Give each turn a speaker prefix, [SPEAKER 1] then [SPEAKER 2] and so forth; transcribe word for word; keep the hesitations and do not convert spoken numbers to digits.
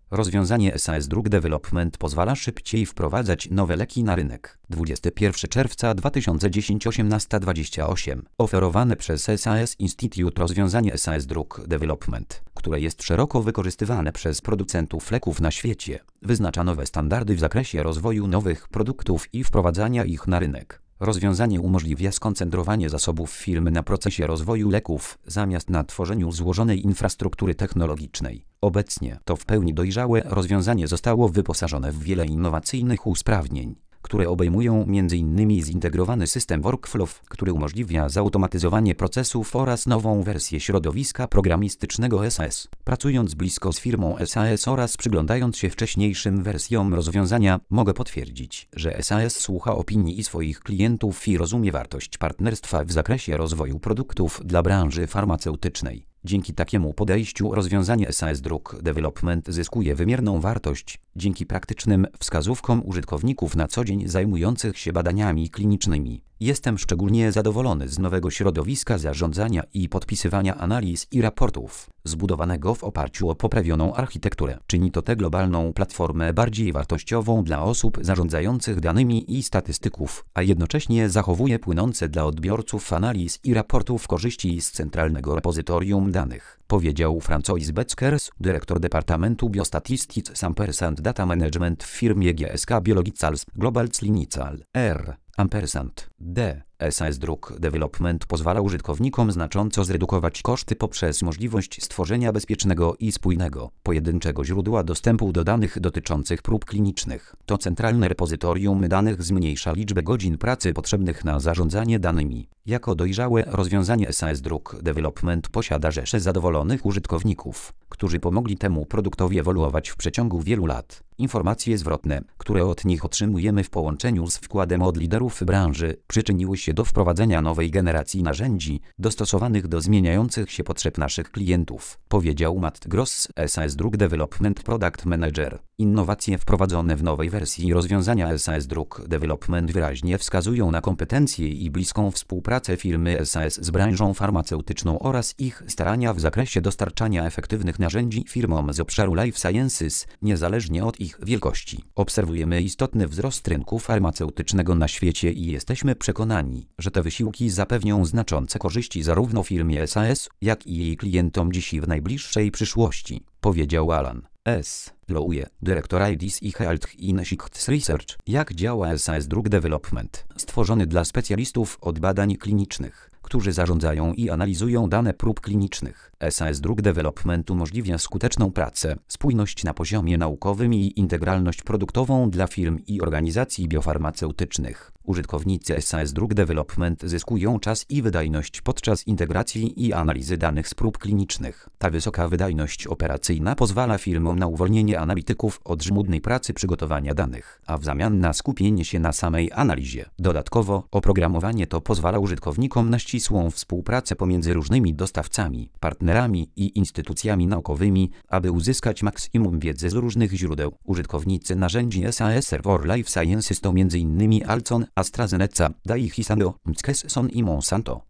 [SPEAKER 1] Rozwiązanie S A S Drug Development pozwala szybciej wprowadzać nowe leki na rynek. dwudziestego pierwszego czerwca dwa tysiące dziesiątego osiemnaście dwadzieścia osiem. Oferowane przez S A S Institute rozwiązanie S A S Drug Development, które jest szeroko wykorzystywane przez producentów leków na świecie, wyznacza nowe standardy w zakresie rozwoju nowych produktów i wprowadzania ich na rynek. Rozwiązanie umożliwia skoncentrowanie zasobów firmy na procesie rozwoju leków, zamiast na tworzeniu złożonej infrastruktury technologicznej. Obecnie to w pełni dojrzałe rozwiązanie zostało wyposażone w wiele innowacyjnych usprawnień, które obejmują między innymi zintegrowany system workflow, który umożliwia zautomatyzowanie procesów oraz nową wersję środowiska programistycznego S A S. Pracując blisko z firmą S A S oraz przyglądając się wcześniejszym wersjom rozwiązania, mogę potwierdzić, że S A S słucha opinii swoich klientów i rozumie wartość partnerstwa w zakresie rozwoju produktów dla branży farmaceutycznej. Dzięki takiemu podejściu rozwiązanie S A S Drug Development zyskuje wymierną wartość, dzięki praktycznym wskazówkom użytkowników na co dzień zajmujących się badaniami klinicznymi. Jestem szczególnie zadowolony z nowego środowiska zarządzania i podpisywania analiz i raportów, zbudowanego w oparciu o poprawioną architekturę. Czyni to tę globalną platformę bardziej wartościową dla osób zarządzających danymi i statystyków, a jednocześnie zachowuje płynące dla odbiorców analiz i raportów korzyści z centralnego repozytorium danych, powiedział Francois Beckers, dyrektor Departamentu Biostatistics Ampersand Data Management w firmie G S K Biologicals Global Clinical R. Ampersand D. S A S Drug Development pozwala użytkownikom znacząco zredukować koszty poprzez możliwość stworzenia bezpiecznego i spójnego, pojedynczego źródła dostępu do danych dotyczących prób klinicznych. To centralne repozytorium danych zmniejsza liczbę godzin pracy potrzebnych na zarządzanie danymi. Jako dojrzałe rozwiązanie S A S Drug Development posiada rzeszę zadowolonych użytkowników, którzy pomogli temu produktowi ewoluować w przeciągu wielu lat. Informacje zwrotne, które od nich otrzymujemy w połączeniu z wkładem od liderów branży, przyczyniły się do wprowadzenia nowej generacji narzędzi dostosowanych do zmieniających się potrzeb naszych klientów, powiedział Matt Gross, S A S Drug Development Product Manager. Innowacje wprowadzone w nowej wersji rozwiązania S A S Drug Development wyraźnie wskazują na kompetencje i bliską współpracę firmy S A S z branżą farmaceutyczną oraz ich starania w zakresie dostarczania efektywnych narzędzi firmom z obszaru Life Sciences, niezależnie od ich wielkości. Obserwujemy istotny wzrost rynku farmaceutycznego na świecie i jesteśmy przekonani, że te wysiłki zapewnią znaczące korzyści zarówno firmie S A S, jak i jej klientom dziś i w najbliższej przyszłości, powiedział Alan S. Lowe, dyrektor I D S i Health Insights Research. Jak działa S A S Drug Development? Stworzony dla specjalistów od badań klinicznych, którzy zarządzają i analizują dane prób klinicznych. S A S Drug Development umożliwia skuteczną pracę, spójność na poziomie naukowym i integralność produktową dla firm i organizacji biofarmaceutycznych. Użytkownicy S A S Drug Development zyskują czas i wydajność podczas integracji i analizy danych z prób klinicznych. Ta wysoka wydajność operacyjna pozwala firmom na uwolnienie analityków od żmudnej pracy przygotowania danych, a w zamian na skupienie się na samej analizie. Dodatkowo, oprogramowanie to pozwala użytkownikom na ścisłą współpracę pomiędzy różnymi dostawcami, partnerami i instytucjami naukowymi, aby uzyskać maksimum wiedzy z różnych źródeł. Użytkownicy narzędzi S A S for Life Sciences to m.in. Alcon, AstraZeneca, Daiichi Sankyo, McKesson i Monsanto.